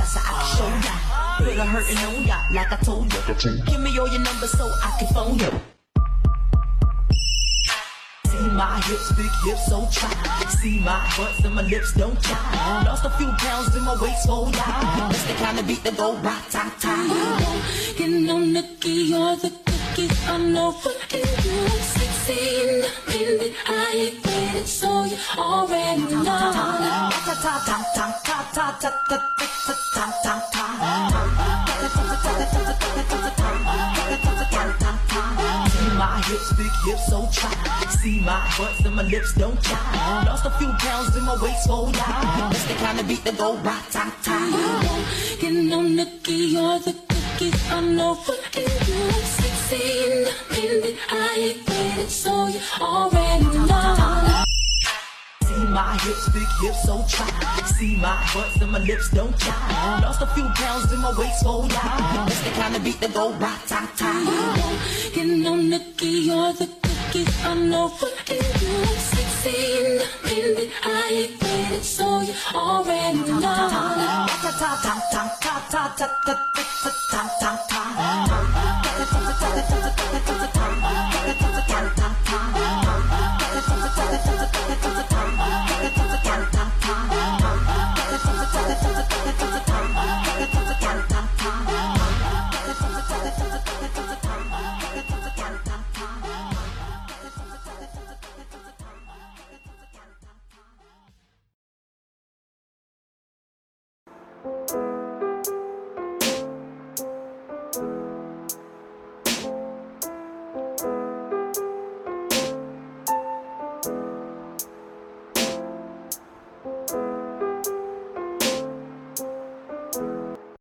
ya so I can show ya. Put a hurtin' on ya like I told ya. Give me all your numbers so I can phone ya. See my hips, big hips, so try. See my butts and my lips don't try. Lost a few pounds in my waist, oh yeah. That's the kind of beat that go ra-ta-ta. You know, Nikki, you're the cookie. I know what can do. Sexy, nothing that I ain't with it, so you already know. See my hips, big hips, so try. See my butts and my lips don't try. Lost a few pounds in my waist, oh yeah. That's the kind of beat that go ra-ta-ta. You know, Nikki, you're the cookie. I know what can do. Sexy, nothing that I ain't with it, so you already know. See my hips, big hips, so try. See my butts and my lips don't try. Lost a few pounds in my waist, oh yeah. That's the kind of beat that go ra-ta-ta. You know, Nikki, you're the cookie. I know what can do. Sexy, nothing that I ain't with it, so you already know. Ta ta ta ta ta ta ta ta ta ta ta ta ta.